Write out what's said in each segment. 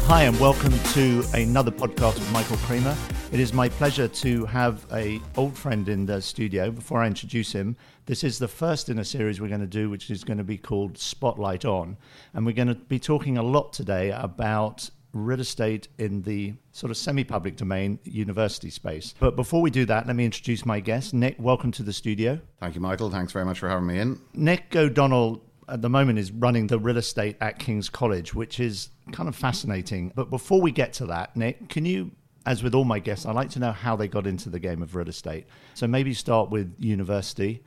Hi and welcome to another podcast with Michael Creamer. It is my pleasure to have an old friend in the studio. Before I introduce him, this is the first in a series we're going to do, which is going to be called Spotlight On. And we're going to be talking a lot today about real estate in the sort of semi-public domain, university space. But before we do that, let me introduce my guest. Nick, welcome to the studio. Thank you, Michael. Thanks very much for having me in. Nick O'Donnell at the moment is running the real estate at King's College, which is kind of fascinating. But before we get to that, Nick, can you, as with all my guests, I'd like to know how they got into the game of real estate. So maybe start with university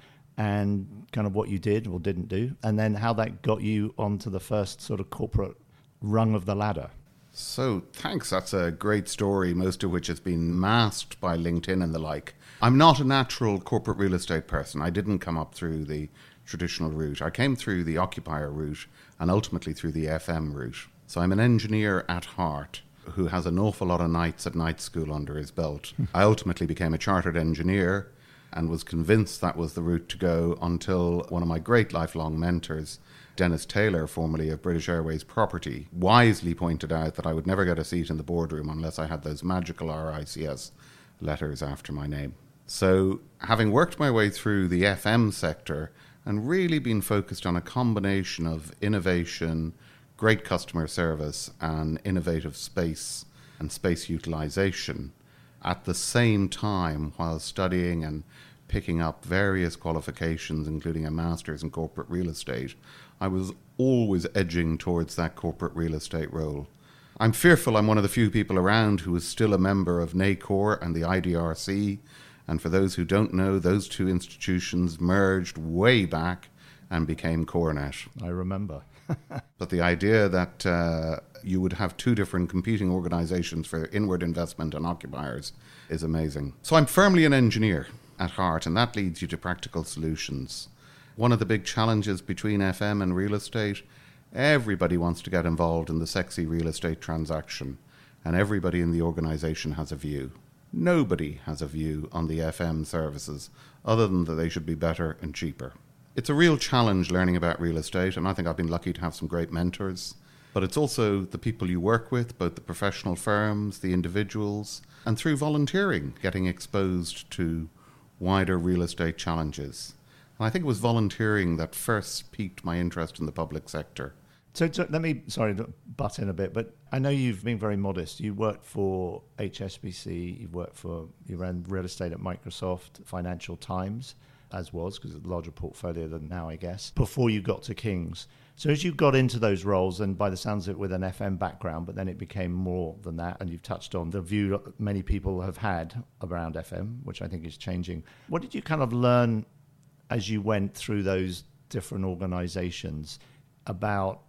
and kind of what you did or didn't do, and then how that got you onto the first sort of corporate rung of the ladder. So thanks. That's a great story, most of which has been masked by LinkedIn and the like. I'm not a natural corporate real estate person. I didn't come up through the traditional route. I came through the occupier route and ultimately through the FM route. So I'm an engineer at heart who has an awful lot of nights at night school under his belt. I ultimately became a chartered engineer and was convinced that was the route to go until one of my great lifelong mentors, Dennis Taylor, formerly of British Airways Property, wisely pointed out that I would never get a seat in the boardroom unless I had those magical RICS letters after my name. So having worked my way through the FM sector and really been focused on a combination of innovation, great customer service, and innovative space and space utilization at the same time while studying and picking up various qualifications, including a master's in corporate real estate, I was always edging towards that corporate real estate role. I'm fearful I'm one of the few people around who is still a member of NACOR and the IDRC. And for those who don't know, those two institutions merged way back and became CoreNet. I remember. But the idea that you would have two different competing organizations for inward investment and occupiers is amazing. So I'm firmly an engineer at heart, and that leads you to practical solutions. One of the big challenges between FM and real estate, everybody wants to get involved in the sexy real estate transaction, and everybody in the organization has a view. Nobody has a view on the FM services other than that they should be better and cheaper. It's a real challenge learning about real estate, and I think I've been lucky to have some great mentors. But it's also the people you work with, both the professional firms, the individuals, and through volunteering, getting exposed to wider real estate challenges. And I think it was volunteering that first piqued my interest in the public sector. So let me, sorry to butt in a bit, but I know you've been very modest. You worked for HSBC, you ran real estate at Microsoft, Financial Times, as was, because it's a larger portfolio than now, I guess, before you got to King's. So as you got into those roles, and by the sounds of it with an FM background, but then it became more than that, and you've touched on the view that many people have had around FM, which I think is changing. What did you kind of learn as you went through those different organizations about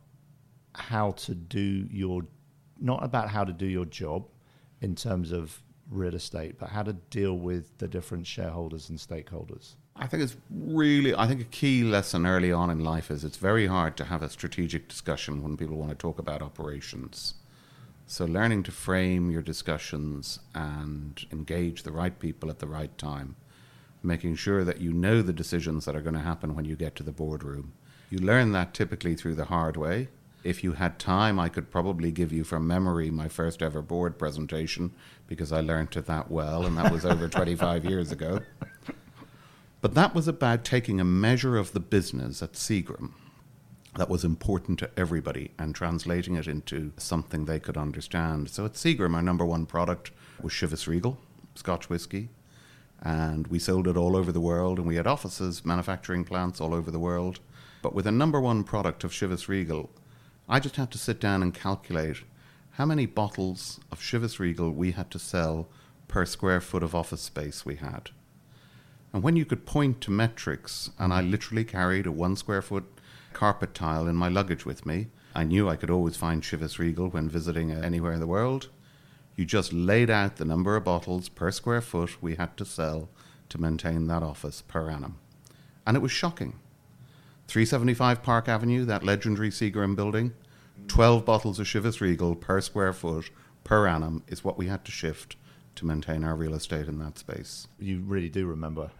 how to do not about how to do your job in terms of real estate, but how to deal with the different shareholders and stakeholders? I think a key lesson early on in life is it's very hard to have a strategic discussion when people want to talk about operations. So learning to frame your discussions and engage the right people at the right time, making sure that you know the decisions that are going to happen when you get to the boardroom. You learn that typically through the hard way. If you had time, I could probably give you from memory my first ever board presentation because I learnt it that well, and that was over 25 years ago. But that was about taking a measure of the business at Seagram that was important to everybody and translating it into something they could understand. So at Seagram, our number one product was Chivas Regal, Scotch whisky, and we sold it all over the world, and we had offices, manufacturing plants all over the world. But with a number one product of Chivas Regal, I just had to sit down and calculate how many bottles of Chivas Regal we had to sell per square foot of office space we had. And when you could point to metrics, and I literally carried a 1 square foot carpet tile in my luggage with me, I knew I could always find Chivas Regal when visiting anywhere in the world. You just laid out the number of bottles per square foot we had to sell to maintain that office per annum. And it was shocking. 375 Park Avenue, that legendary Seagram building, 12 bottles of Chivas Regal per square foot per annum is what we had to shift to maintain our real estate in that space. You really do remember.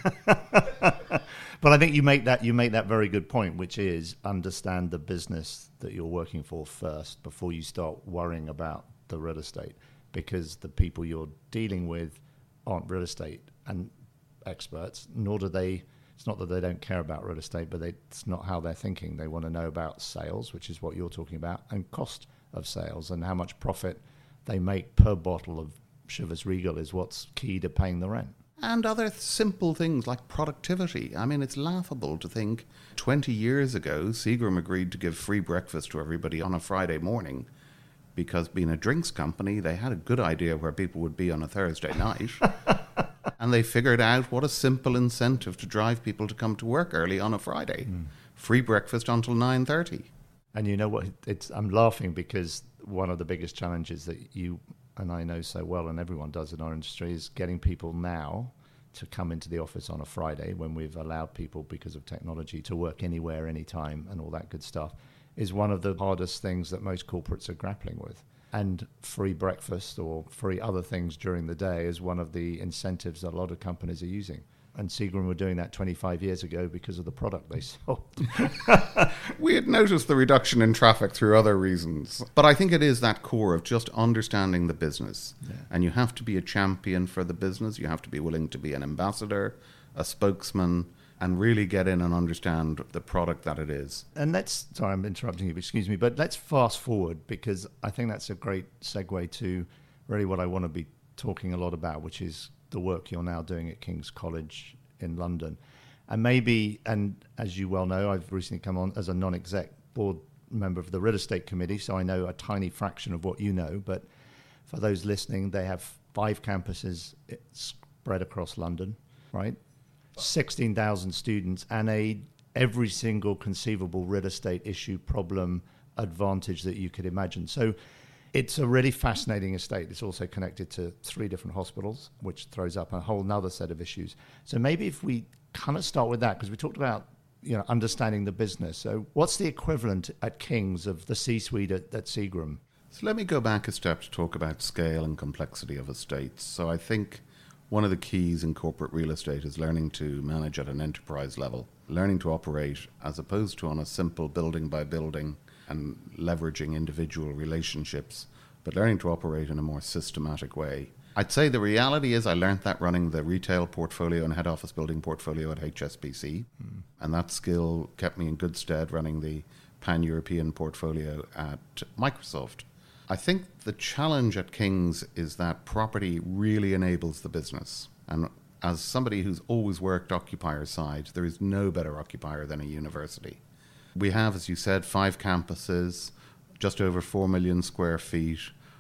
But I think you make that very good point, which is understand the business that you're working for first before you start worrying about the real estate, because the people you're dealing with aren't real estate and experts, nor do they. It's not that they don't care about real estate, but it's not how they're thinking. They want to know about sales, which is what you're talking about, and cost of sales, and how much profit they make per bottle of Chivas Regal is what's key to paying the rent. And other simple things like productivity. I mean, it's laughable to think 20 years ago, Seagram agreed to give free breakfast to everybody on a Friday morning because, being a drinks company, they had a good idea where people would be on a Thursday night. And they figured out what a simple incentive to drive people to come to work early on a Friday. Free breakfast until 9:30. And you know what? I'm laughing because one of the biggest challenges that you and I know so well, and everyone does in our industry, is getting people now to come into the office on a Friday, when we've allowed people, because of technology, to work anywhere, anytime, and all that good stuff, is one of the hardest things that most corporates are grappling with. And free breakfast or free other things during the day is one of the incentives that a lot of companies are using. And Seagram were doing that 25 years ago because of the product they sold. We had noticed the reduction in traffic through other reasons. But I think it is that core of just understanding the business. Yeah. And you have to be a champion for the business. You have to be willing to be an ambassador, a spokesman, and really get in and understand the product that it is. And sorry, I'm interrupting you, excuse me, but let's fast forward, because I think that's a great segue to really what I want to be talking a lot about, which is the work you're now doing at King's College in London. And maybe, and as you well know, I've recently come on as a non-exec board member of the real estate committee, so I know a tiny fraction of what you know. But for those listening, they have 5 campuses spread across London, right? 16,000 students, and every single conceivable real estate issue, problem, advantage that you could imagine. So it's a really fascinating estate. It's also connected to 3 different hospitals, which throws up a whole nother set of issues. So maybe if we kind of start with that, because we talked about understanding the business. So what's the equivalent at King's of the C-suite at Seagram? So let me go back a step to talk about scale and complexity of estates. So I think one of the keys in corporate real estate is learning to manage at an enterprise level, learning to operate as opposed to on a simple building by building and leveraging individual relationships, but learning to operate in a more systematic way. I'd say the reality is I learned that running the retail portfolio and head office building portfolio at HSBC, and that skill kept me in good stead running the pan-European portfolio at Microsoft. I think the challenge at King's is that property really enables the business. And as somebody who's always worked occupier side, there is no better occupier than a university. We have, as you said, 5 campuses, just over 4 million square feet,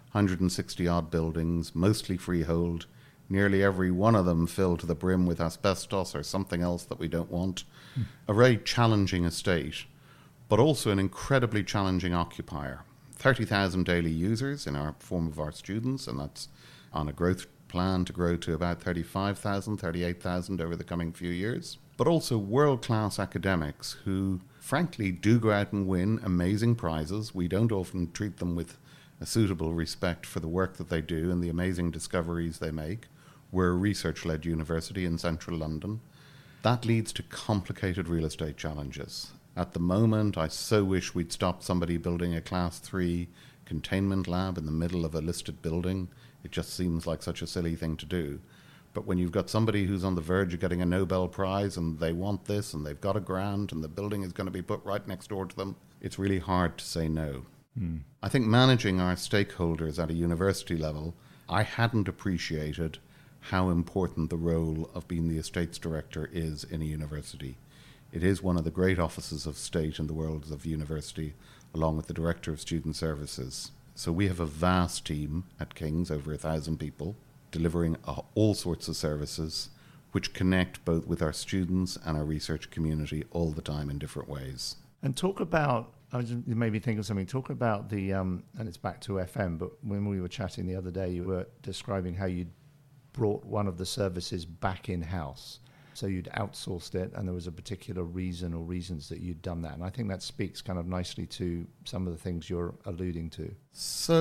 160 odd buildings, mostly freehold, nearly every one of them filled to the brim with asbestos or something else that we don't want. A very challenging estate, but also an incredibly challenging occupier. 30,000 daily users in our form of our students, and that's on a growth plan to grow to about 35,000, 38,000 over the coming few years. But also world-class academics who, frankly, do go out and win amazing prizes. We don't often treat them with a suitable respect for the work that they do and the amazing discoveries they make. We're a research-led university in central London. That leads to complicated real estate challenges. At the moment, I so wish we'd stop somebody building a Class 3 containment lab in the middle of a listed building. It just seems like such a silly thing to do. But when you've got somebody who's on the verge of getting a Nobel Prize and they want this and they've got a grant and the building is going to be put right next door to them, it's really hard to say no. I think managing our stakeholders at a university level, I hadn't appreciated how important the role of being the estates director is in a university. It is one of the great offices of state in the world of university, along with the Director of Student Services. So we have a vast team at King's, over 1,000 people, delivering all sorts of services, which connect both with our students and our research community all the time in different ways. And talk about, you made me think of something, talk about the, and it's back to FM, but when we were chatting the other day, you were describing how you'd brought one of the services back in-house. So you'd outsourced it, and there was a particular reason or reasons that you'd done that. And I think that speaks kind of nicely to some of the things you're alluding to. So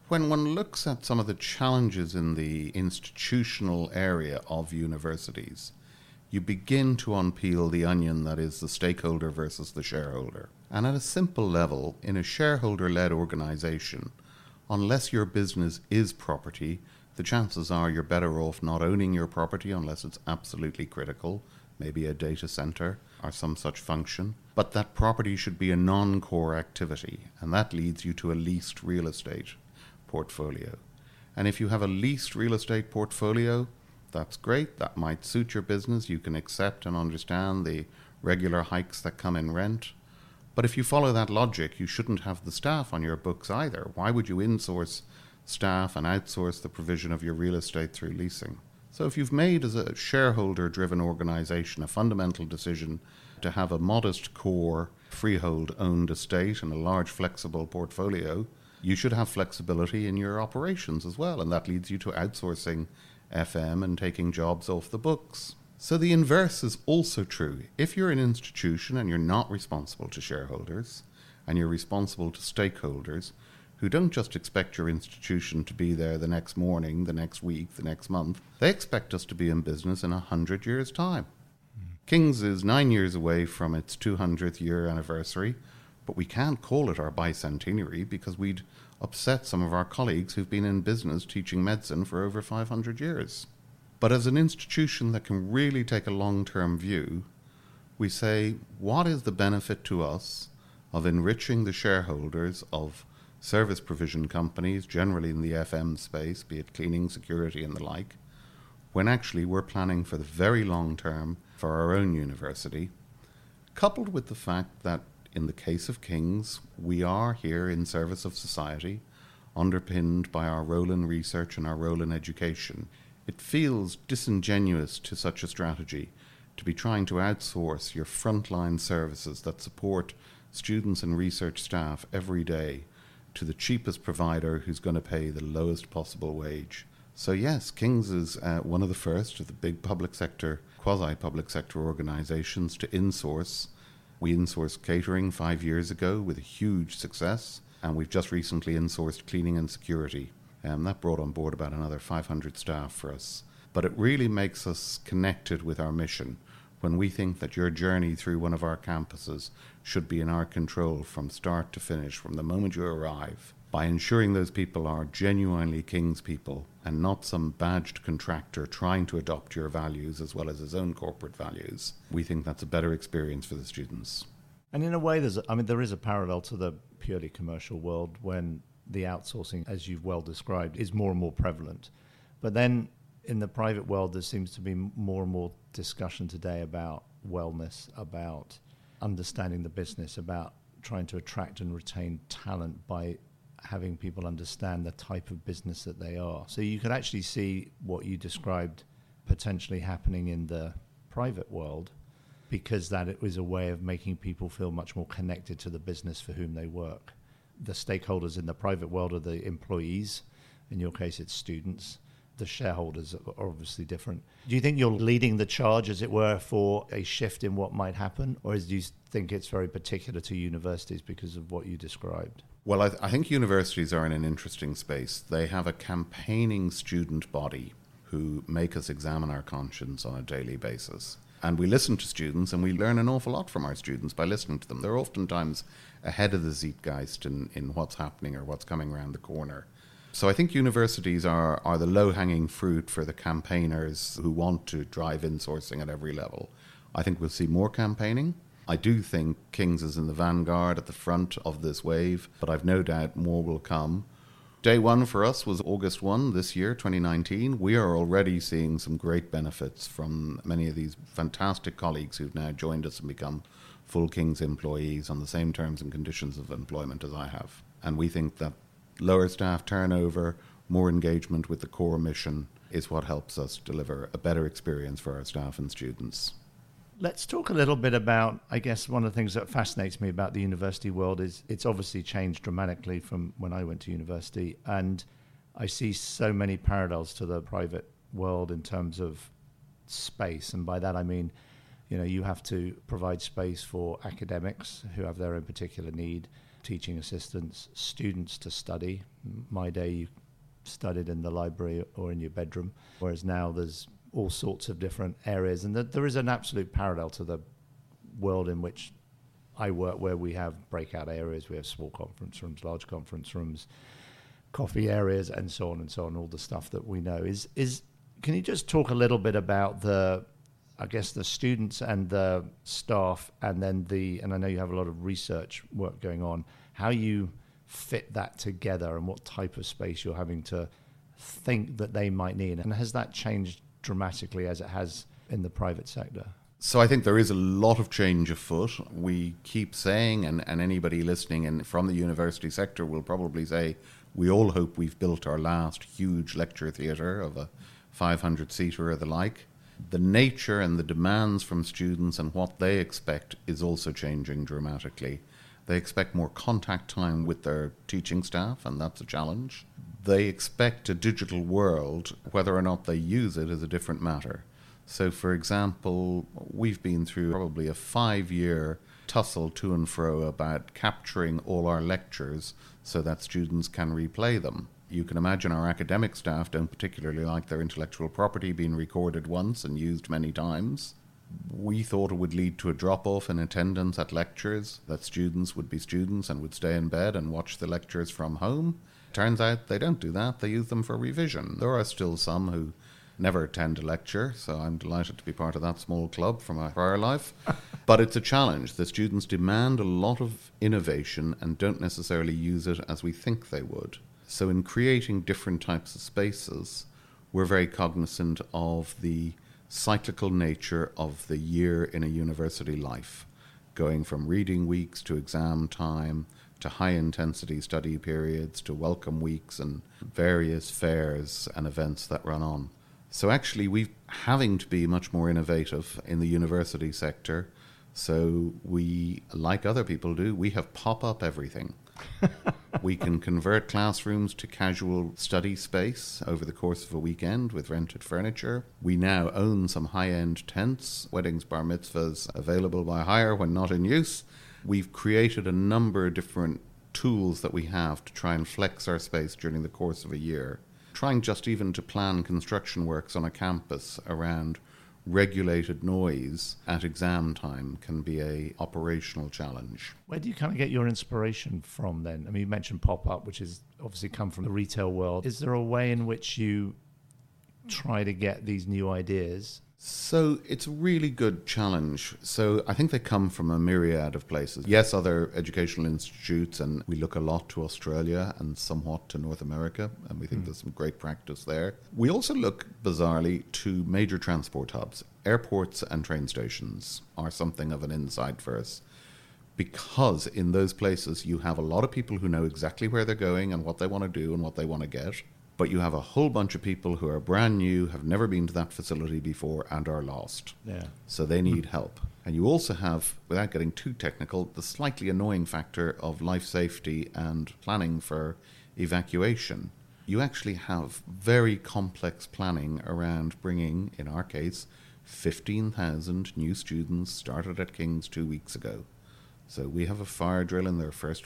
When one looks at some of the challenges in the institutional area of universities, you begin to unpeel the onion that is the stakeholder versus the shareholder. And at a simple level, in a shareholder-led organization, unless your business is property, the chances are you're better off not owning your property unless it's absolutely critical, maybe a data center or some such function. But that property should be a non-core activity, and that leads you to a leased real estate portfolio. And if you have a leased real estate portfolio, that's great. That might suit your business. You can accept and understand the regular hikes that come in rent. But if you follow that logic, you shouldn't have the staff on your books either. Why would you insource staff and outsource the provision of your real estate through leasing? So if you've made, as a shareholder-driven organization, a fundamental decision to have a modest core freehold-owned estate and a large flexible portfolio, you should have flexibility in your operations as well, and that leads you to outsourcing FM and taking jobs off the books. So the inverse is also true. If you're an institution and you're not responsible to shareholders, and you're responsible to stakeholders who don't just expect your institution to be there the next morning, the next week, the next month, they expect us to be in business in 100 years' time. King's is 9 years away from its 200th year anniversary, but we can't call it our bicentenary because we'd upset some of our colleagues who've been in business teaching medicine for over 500 years. But as an institution that can really take a long-term view, we say, what is the benefit to us of enriching the shareholders of service provision companies, generally in the FM space, be it cleaning, security and the like, when actually we're planning for the very long term for our own university, coupled with the fact that in the case of King's, we are here in service of society, underpinned by our role in research and our role in education. It feels disingenuous to such a strategy to be trying to outsource your frontline services that support students and research staff every day to the cheapest provider who's going to pay the lowest possible wage. So yes, King's is one of the first of the big public sector, quasi-public sector organizations to insource. We insourced catering 5 years ago with a huge success, and we've just recently insourced cleaning and security. That brought on board about another 500 staff for us. But it really makes us connected with our mission when we think that your journey through one of our campuses should be in our control from start to finish, from the moment you arrive, by ensuring those people are genuinely King's people and not some badged contractor trying to adopt your values as well as his own corporate values. We think that's a better experience for the students. And in a way, there is a parallel to the purely commercial world when the outsourcing, as you've well described, is more and more prevalent. But then in the private world, there seems to be more and more discussion today about wellness, about understanding the business, about trying to attract and retain talent by having people understand the type of business that they are. So you could actually see what you described potentially happening in the private world, because that it was a way of making people feel much more connected to the business for whom they work. The stakeholders in the private world are the employees. In your case, it's students. The shareholders are obviously different. Do you think you're leading the charge, as it were, for a shift in what might happen? Or do you think it's very particular to universities because of what you described? Well, I think universities are in an interesting space. They have a campaigning student body who make us examine our conscience on a daily basis. And we listen to students, and we learn an awful lot from our students by listening to them. They're oftentimes ahead of the zeitgeist in what's happening or what's coming around the corner. So I think universities are the low-hanging fruit for the campaigners who want to drive insourcing at every level. I think we'll see more campaigning. I do think King's is in the vanguard at the front of this wave, but I've no doubt more will come. Day one for us was August 1 this year, 2019. We are already seeing some great benefits from many of these fantastic colleagues who've now joined us and become full King's employees on the same terms and conditions of employment as I have. And we think that lower staff turnover, more engagement with the core mission is what helps us deliver a better experience for our staff and students. Let's talk a little bit about, I guess, one of the things that fascinates me about the university world is it's obviously changed dramatically from when I went to university. And I see so many parallels to the private world in terms of space. And by that, I mean, you have to provide space for academics who have their own particular need. teaching assistants, students to study. My day, you studied in the library or in your bedroom, whereas now there's all sorts of different areas. And there is an absolute parallel to the world in which I work, where we have breakout areas, we have small conference rooms, large conference rooms, coffee areas, and so on, all the stuff that we know. Can you just talk a little bit about the students and the staff, and then and I know you have a lot of research work going on, how you fit that together and what type of space you're having to think that they might need? And has that changed dramatically as it has in the private sector? So I think there is a lot of change afoot. We keep saying, and anybody listening in from the university sector will probably say, we all hope we've built our last huge lecture theatre of a 500-seater or the like. The nature and the demands from students and what they expect is also changing dramatically. They expect more contact time with their teaching staff, and that's a challenge. They expect a digital world. Whether or not they use it is a different matter. So, for example, we've been through probably a 5-year tussle to and fro about capturing all our lectures so that students can replay them. You can imagine our academic staff don't particularly like their intellectual property being recorded once and used many times. We thought it would lead to a drop-off in attendance at lectures, that students would be students and would stay in bed and watch the lectures from home. Turns out they don't do that. They use them for revision. There are still some who never attend a lecture, so I'm delighted to be part of that small club from my prior life. But it's a challenge. The students demand a lot of innovation and don't necessarily use it as we think they would. So in creating different types of spaces, we're very cognizant of the cyclical nature of the year in a university life, going from reading weeks to exam time, to high-intensity study periods, to welcome weeks and various fairs and events that run on. So actually, we're having to be much more innovative in the university sector. So we, like other people do, we have pop-up everything. We can convert classrooms to casual study space over the course of a weekend with rented furniture. We now own some high-end tents, weddings, bar mitzvahs, available by hire when not in use. We've created a number of different tools that we have to try and flex our space during the course of a year. Trying just even to plan construction works on a campus around regulated noise at exam time can be a operational challenge. Where do you kind of get your inspiration from then? I mean, you mentioned pop-up, which is obviously come from the retail world. Is there a way in which you try to get these new ideas? So it's a really good challenge. So I think they come from a myriad of places. Yes, other educational institutes, and we look a lot to Australia and somewhat to North America, and we think there's some great practice there. We also look, bizarrely, to major transport hubs. Airports and train stations are something of an insight for us, because in those places you have a lot of people who know exactly where they're going and what they want to do and what they want to get. But you have a whole bunch of people who are brand new, have never been to that facility before, and are lost. Yeah. So they need help. And you also have, without getting too technical, the slightly annoying factor of life safety and planning for evacuation. You actually have very complex planning around bringing, in our case, 15,000 new students started at King's 2 weeks ago. So we have a fire drill in their first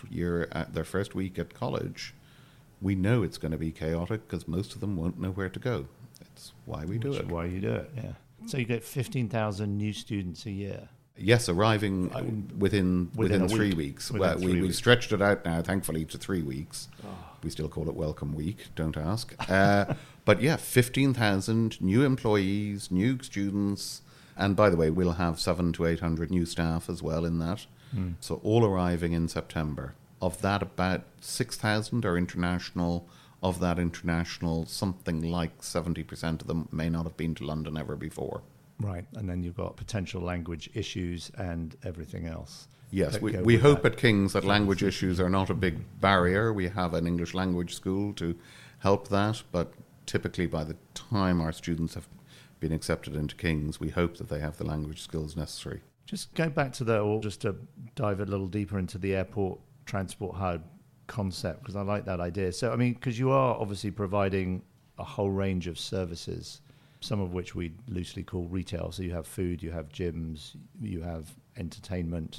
week at college. We know it's going to be chaotic because most of them won't know where to go. It's why we do it. Why you do it, yeah. So you get 15,000 new students a year. Yes, arriving within 3 weeks. We've stretched it out now, thankfully, to 3 weeks. Oh. We still call it Welcome Week, don't ask. But yeah, 15,000 new employees, new students. And by the way, we'll have 700 to 800 new staff as well in that. So all arriving in September. Of that, about 6,000 are international. Of that international, something like 70% of them may not have been to London ever before. Right, and then you've got potential language issues and everything else. Yes, we hope at King's that language issues are not a big barrier. We have an English language school to help that, but typically by the time our students have been accepted into King's, we hope that they have the language skills necessary. Just going back to just to dive a little deeper into the airport transport hub concept, because I like that idea. So, I mean, because you are obviously providing a whole range of services, some of which we loosely call retail. So you have food, you have gyms, you have entertainment.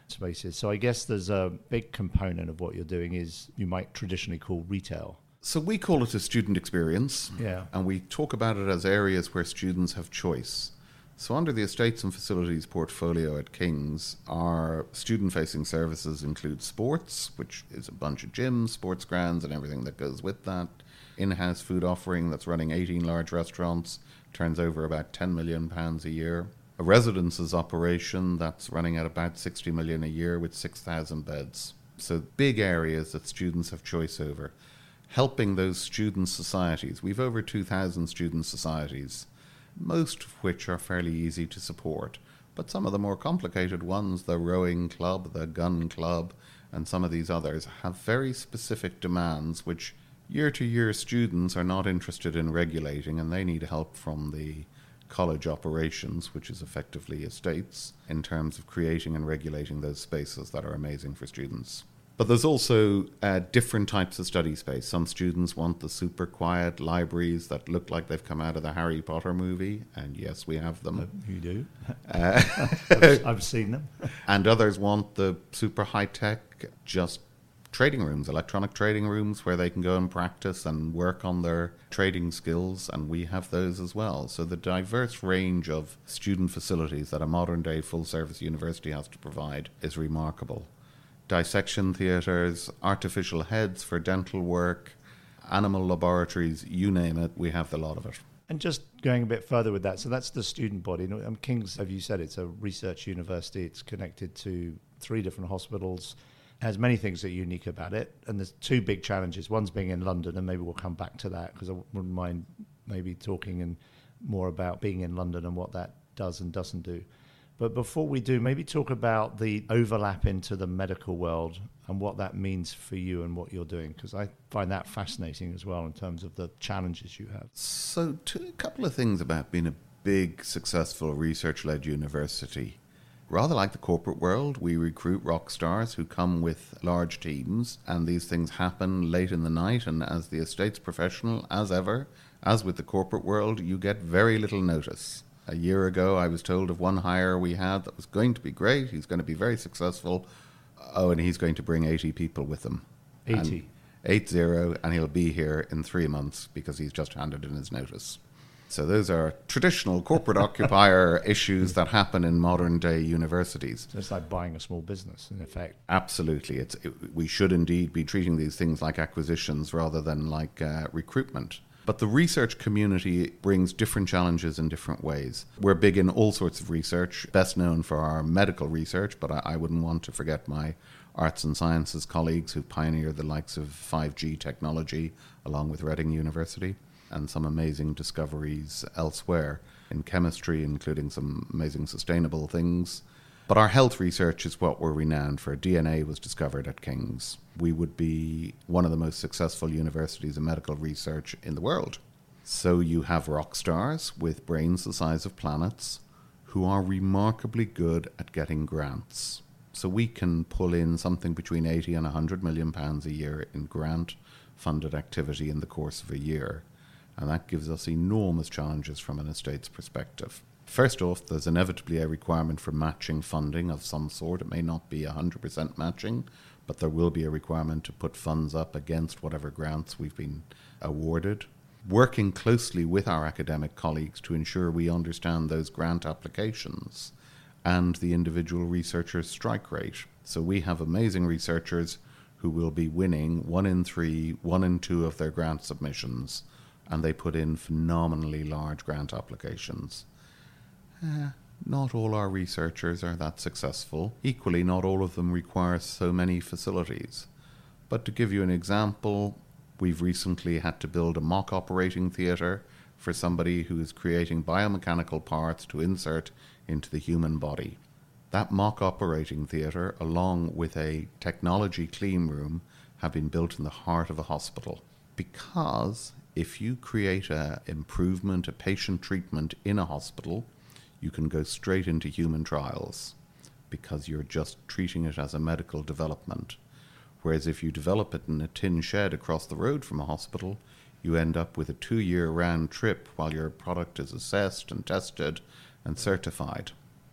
spaces. So I guess there's a big component of what you're doing is you might traditionally call retail. So we call it a student experience, Yeah. and we talk about it as areas where students have choice. So under the Estates and Facilities portfolio at King's, our student-facing services include sports, which is a bunch of gyms, sports grounds, and everything that goes with that. In-house food offering that's running 18 large restaurants, turns over about £10 million a year. A residences operation that's running at about 60 million a year with 6,000 beds. So big areas that students have choice over. Helping those student societies. We've over 2,000 student societies, most of which are fairly easy to support. But some of the more complicated ones, the rowing club, the gun club, and some of these others, have very specific demands which year-to-year students are not interested in regulating, and they need help from the college operations, which is effectively estates, in terms of creating and regulating those spaces that are amazing for students. But there's also different types of study space. Some students want the super quiet libraries that look like they've come out of the Harry Potter movie, and yes, we have them. You do? I've seen them. And others want the super high-tech, just trading rooms, electronic trading rooms where they can go and practice and work on their trading skills, and we have those as well. So the diverse range of student facilities that a modern-day full-service university has to provide is remarkable. Dissection theatres, artificial heads for dental work, animal laboratories, you name it, we have the lot of it. And just going a bit further with that, so that's the student body. King's, as you said, it's a research university. It's connected to 3 different hospitals. It has many things that are unique about it. And there's 2 big challenges. One's being in London, and maybe we'll come back to that because I wouldn't mind maybe talking more about being in London and what that does and doesn't do. But before we do, maybe talk about the overlap into the medical world and what that means for you and what you're doing, because I find that fascinating as well in terms of the challenges you have. So a couple of things about being a big, successful, research-led university. Rather like the corporate world, we recruit rock stars who come with large teams, and these things happen late in the night, and as the estates professional, as ever, as with the corporate world, you get very little notice. A year ago, I was told of one hire we had that was going to be great. He's going to be very successful. Oh, and he's going to bring 80 people with him. 80? 80, and he'll be here in 3 months because he's just handed in his notice. So those are traditional corporate occupier issues that happen in modern-day universities. So it's like buying a small business, in effect. Absolutely. We should indeed be treating these things like acquisitions rather than like recruitment. But the research community brings different challenges in different ways. We're big in all sorts of research, best known for our medical research, but I wouldn't want to forget my arts and sciences colleagues who pioneered the likes of 5G technology along with Reading University, and some amazing discoveries elsewhere in chemistry, including some amazing sustainable things. But our health research is what we're renowned for. DNA was discovered at King's. We would be one of the most successful universities in medical research in the world. So you have rock stars with brains the size of planets who are remarkably good at getting grants. So we can pull in something between 80 and 100 million pounds a year in grant-funded activity in the course of a year. And that gives us enormous challenges from an estate's perspective. First off, there's inevitably a requirement for matching funding of some sort. It may not be 100% matching, but there will be a requirement to put funds up against whatever grants we've been awarded. Working closely with our academic colleagues to ensure we understand those grant applications and the individual researcher's strike rate. So we have amazing researchers who will be winning 1 in 3, 1 in 2 of their grant submissions, and they put in phenomenally large grant applications. Not all our researchers are that successful. Equally, not all of them require so many facilities. But to give you an example, we've recently had to build a mock operating theatre for somebody who is creating biomechanical parts to insert into the human body. That mock operating theatre, along with a technology clean room, have been built in the heart of a hospital. Because if you create an improvement, a patient treatment in a hospital, you can go straight into human trials because you're just treating it as a medical development. Whereas if you develop it in a tin shed across the road from a hospital, you end up with a 2-year round trip while your product is assessed and tested and certified.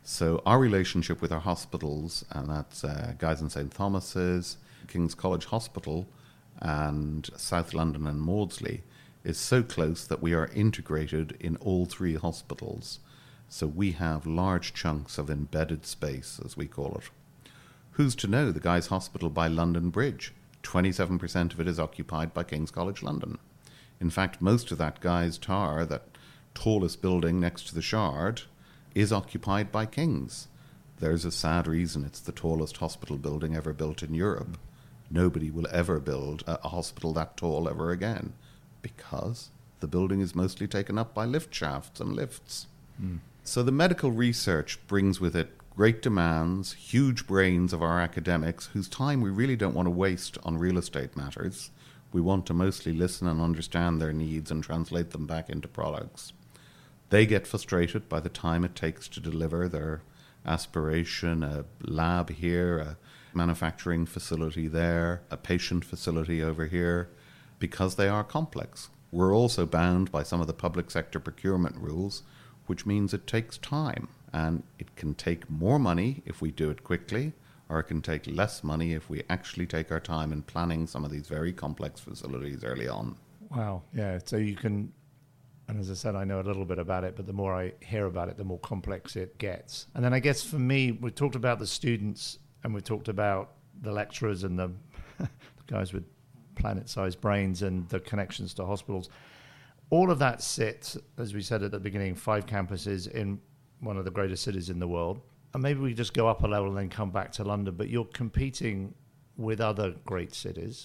So our relationship with our hospitals, and that's Guy's and St Thomas's, King's College Hospital, and South London and Maudsley, is so close that we are integrated in all three hospitals. So we have large chunks of embedded space, as we call it. Who's to know the Guy's Hospital by London Bridge? 27% of it is occupied by King's College London. In fact, most of that Guy's Tower, that tallest building next to the Shard, is occupied by King's. There's a sad reason it's the tallest hospital building ever built in Europe. Nobody will ever build a hospital that tall ever again, because the building is mostly taken up by lift shafts and lifts. So the medical research brings with it great demands, huge brains of our academics whose time we really don't want to waste on real estate matters. We want to mostly listen and understand their needs and translate them back into products. They get frustrated by the time it takes to deliver their aspiration, a lab here, a manufacturing facility there, a patient facility over here, because they are complex. We're also bound by some of the public sector procurement rules, which means it takes time. And it can take more money if we do it quickly, or it can take less money if we actually take our time in planning some of these very complex facilities early on. Wow. Yeah. So you can, and as I said, I know a little bit about it, but the more I hear about it, the more complex it gets. And then I guess for me, we talked about the students and we talked about the lecturers and the guys with planet-sized brains and the connections to hospitals. All of that sits, as we said at the beginning, 5 campuses in one of the greatest cities in the world. And maybe we just go up a level and then come back to London, but you're competing with other great cities.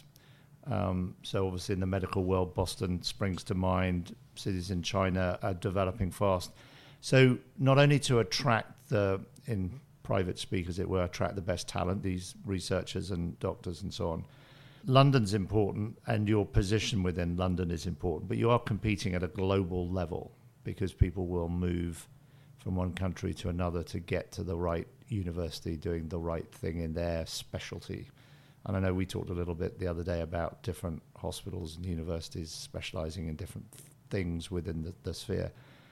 So obviously in the medical world, Boston springs to mind. Cities in China are developing fast. So not only to attract in private speak, as it were, attract the best talent, these researchers and doctors and so on, London's important and your position within London is important, but you are competing at a global level because people will move from one country to another to get to the right university doing the right thing in their specialty. And I know we talked a little bit the other day about different hospitals and universities specializing in different things within the sphere.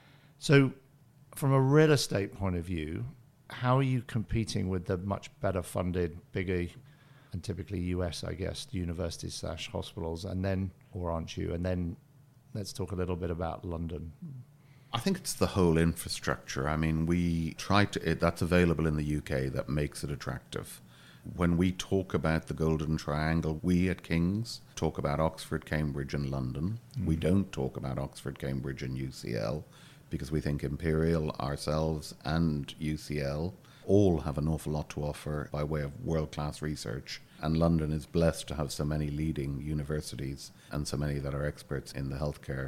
So from a real estate point of view, how are you competing with the much better funded, bigger, and typically US, I guess, universities / hospitals, and then, or aren't you? And then let's talk a little bit about London. I think it's the whole infrastructure. I mean, we try to, that's available in the UK that makes it attractive. When we talk about the Golden Triangle, we at King's talk about Oxford, Cambridge and London. We don't talk about Oxford, Cambridge and UCL because we think Imperial, ourselves and UCL all have an awful lot to offer by way of world-class research. And London is blessed to have so many leading universities and so many that are experts in the healthcare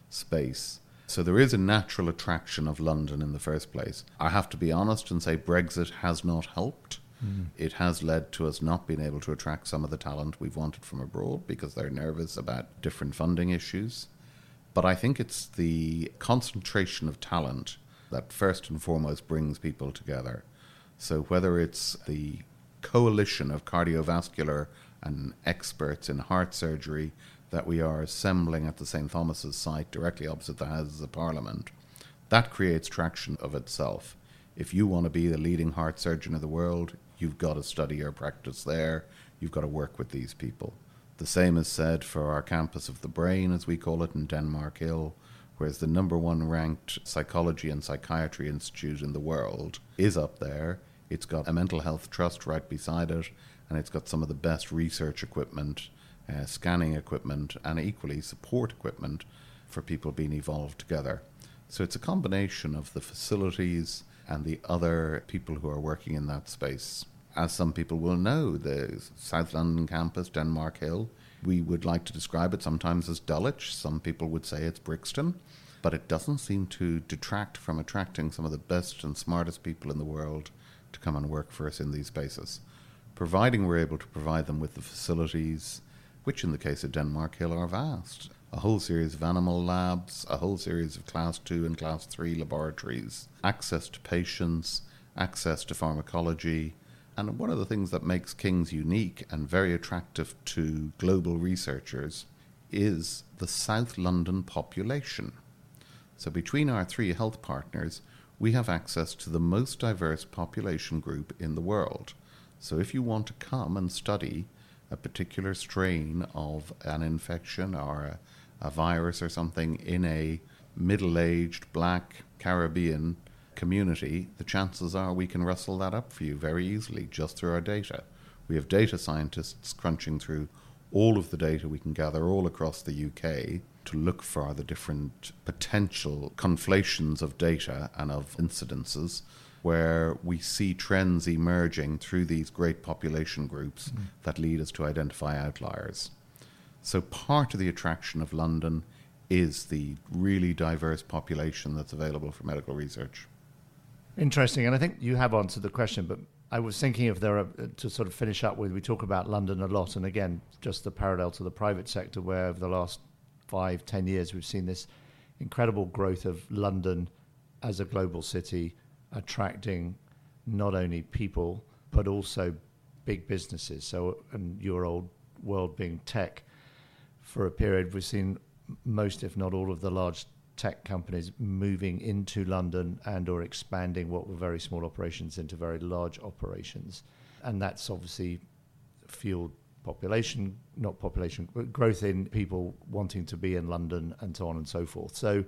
space. So there is a natural attraction of London in the first place. I have to be honest and say Brexit has not helped. It has led to us not being able to attract some of the talent we've wanted from abroad because they're nervous about different funding issues. But I think it's the concentration of talent that first and foremost brings people together. So whether it's the coalition of cardiovascular and experts in heart surgery that we are assembling at the St. Thomas's site directly opposite the Houses of Parliament, that creates traction of itself. If you want to be the leading heart surgeon of the world, you've got to study your practice there. You've got to work with these people. The same is said for our campus of the brain, as we call it, in Denmark Hill, whereas the number 1 ranked psychology and psychiatry institute in the world is up there. It's got a mental health trust right beside it, and it's got some of the best research equipment, scanning equipment, and equally support equipment for people being evolved together. So it's a combination of the facilities and the other people who are working in that space. As some people will know, the South London campus, Denmark Hill, we would like to describe it sometimes as Dulwich. Some people would say it's Brixton, but it doesn't seem to detract from attracting some of the best and smartest people in the world to come and work for us in these spaces, providing we're able to provide them with the facilities, which in the case of Denmark Hill are vast. A whole series of animal labs, a whole series of Class 2 and Class 3 laboratories, access to patients, access to pharmacology. And one of the things that makes King's unique and very attractive to global researchers is the South London population. So between our 3 health partners, we have access to the most diverse population group in the world. So if you want to come and study a particular strain of an infection or a virus or something in a middle-aged black Caribbean community, the chances are we can rustle that up for you very easily just through our data. We have data scientists crunching through all of the data we can gather all across the UK to look for the different potential conflations of data and of incidences where we see trends emerging through these great population groups that lead us to identify outliers. So part of the attraction of London is the really diverse population that's available for medical research. Interesting. And I think you have answered the question, but I was thinking if there are, to sort of finish up with, we talk about London a lot. And again, just the parallel to the private sector, where over the last 5-10 years, we've seen this incredible growth of London as a global city, attracting not only people, but also big businesses. So, and your old world being tech, for a period, we've seen most, if not all, of the large tech companies moving into London and or expanding what were very small operations into very large operations. And that's obviously fueled growth in people wanting to be in London and so on and so forth. So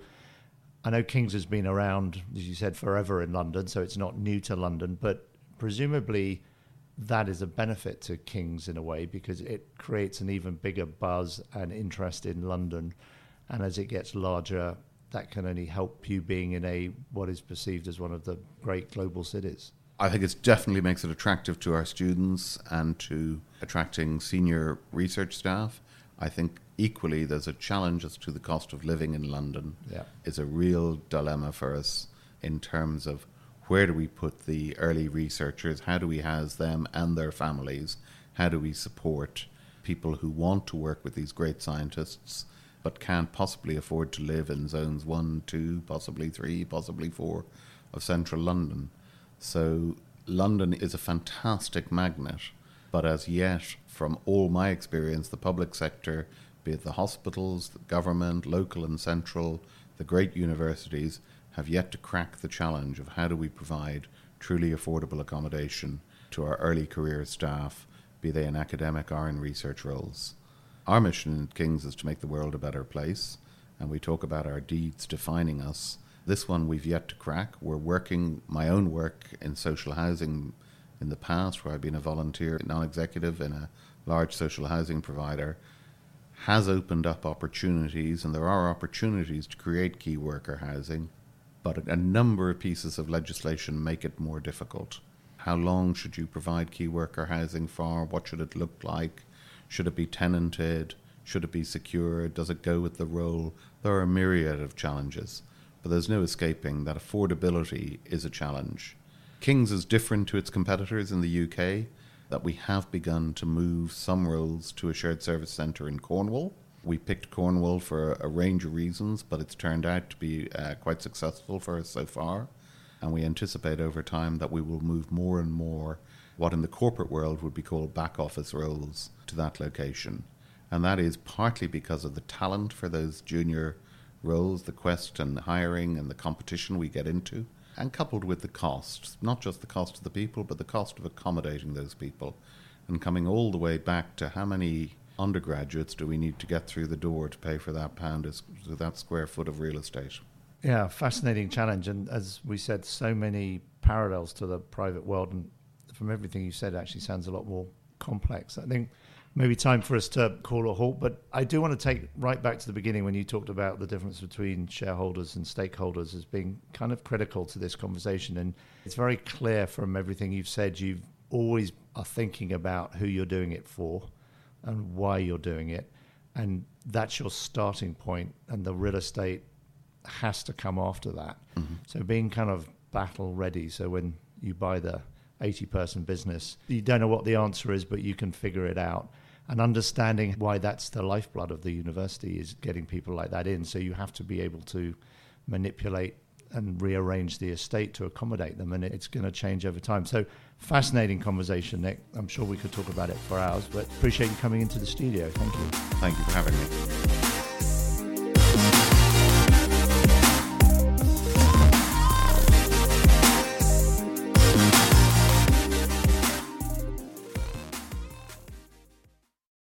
I know King's has been around, as you said, forever in London, so it's not new to London, but presumably that is a benefit to King's in a way, because it creates an even bigger buzz and interest in London. And as it gets larger, that can only help you being in what is perceived as one of the great global cities. I think it definitely makes it attractive to our students and to attracting senior research staff. I think equally there's a challenge as to the cost of living in London. Yeah. It's a real dilemma for us in terms of where do we put the early researchers, how do we house them and their families, how do we support people who want to work with these great scientists but can't possibly afford to live in zones 1, 2, possibly 3, possibly 4 of central London. So London is a fantastic magnet, but as yet, from all my experience, the public sector, be it the hospitals, the government, local and central, the great universities, have yet to crack the challenge of how do we provide truly affordable accommodation to our early career staff, be they in academic or in research roles. Our mission at King's is to make the world a better place, and we talk about our deeds defining us. This one we've yet to crack. We're working my own work in social housing in the past, where I've been a volunteer non-executive in a large social housing provider, has opened up opportunities, and there are opportunities to create key worker housing, but a number of pieces of legislation make it more difficult. How long should you provide key worker housing for? What should it look like? Should it be tenanted? Should it be secured? Does it go with the role? There are a myriad of challenges, but there's no escaping that affordability is a challenge. King's is different to its competitors in the UK, that we have begun to move some roles to a shared service centre in Cornwall. We picked Cornwall for a range of reasons, but it's turned out to be quite successful for us so far. And we anticipate over time that we will move more and more what in the corporate world would be called back office roles to that location. And that is partly because of the talent for those junior roles, the quest and hiring and the competition we get into, and coupled with the cost, not just the cost of the people, but the cost of accommodating those people, and coming all the way back to how many undergraduates do we need to get through the door to pay for that to that square foot of real estate. Yeah, fascinating challenge. And as we said, so many parallels to the private world. And from everything you said, it actually sounds a lot more complex. I think maybe time for us to call a halt, but I do want to take right back to the beginning when you talked about the difference between shareholders and stakeholders as being kind of critical to this conversation. And it's very clear from everything you've said, you always are thinking about who you're doing it for and why you're doing it. And that's your starting point, and the real estate has to come after that. Mm-hmm. So being kind of battle ready, so when you buy the 80-person business, you don't know what the answer is, but you can figure it out. And understanding why that's the lifeblood of the university is getting people like that in. So you have to be able to manipulate and rearrange the estate to accommodate them, and it's going to change over time. So fascinating conversation, Nick. I'm sure we could talk about it for hours, but appreciate you coming into the studio. Thank you. Thank you for having me.